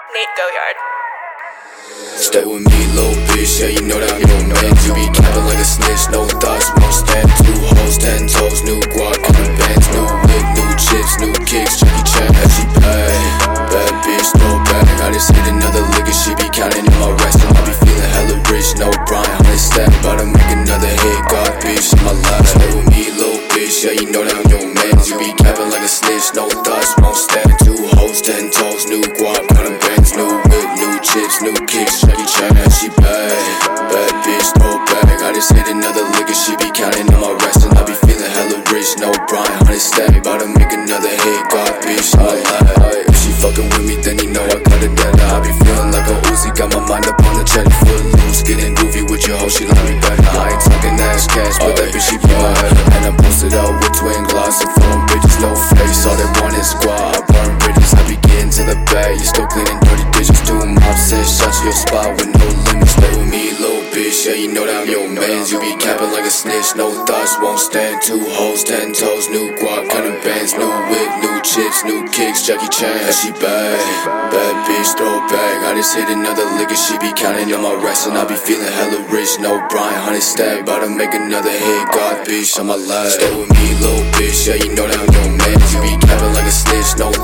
Nate Goyard. Stay with me, little bitch, yeah, you know that I'm your man. You be capping like a snitch, no thoughts, won't stand. 2 hoes, 10 toes, new guac, counting bands, new whip, new chips, new kicks, Jackie Chan, and she bad bitch, throw back. I just hit another lick and she be counting in my rest. And I be feeling hella rich, no Brian, 100 stack. About to make another hit, God bitch, in my life. Stay with me, little bitch, yeah, you know that I'm your man. You be capping like a snitch, no thoughts, won't stand. 2 hoes, 10 toes, new guac, counting bands, new whip, new chips, new kicks, Jackie Chan, and she bad bitch, throw back. I just hit another lick and she be counting on my rest. And I be feeling hella rich, no Brian, 100 stack. About to make another hit, God bitch, in my life. If she fucking with me, then you know I got it down. I be feeling like a Uzi, got my mind up on the check, foot loose, getting goofy with your hoe, she like me better. I ain't talking ass cash, but that bitch she be my head. And I posted out with twin gloss and phone bitches, no face. All they want is squad, I burn bridges, I be getting to the bag. You still cleaning dirty dishes, 2 mops and shots to your spot with no limits. Stay with me, little bitch, yeah, you know that I'm your man. You be capping like a snitch, no thoughts, won't stand. 2 hoes, 10 toes, new guac, counting bands, new whip, new chips, new kicks, Jackie Chan, and she bad bitch, throw back. I just hit another lick and she be counting on my rest. And I be feeling hella rich, no Brian, 100 stack. About to make another hit, God bitch, on my life. Stay with me, little bitch, yeah, you know that I'm your man. You be capping like a snitch, no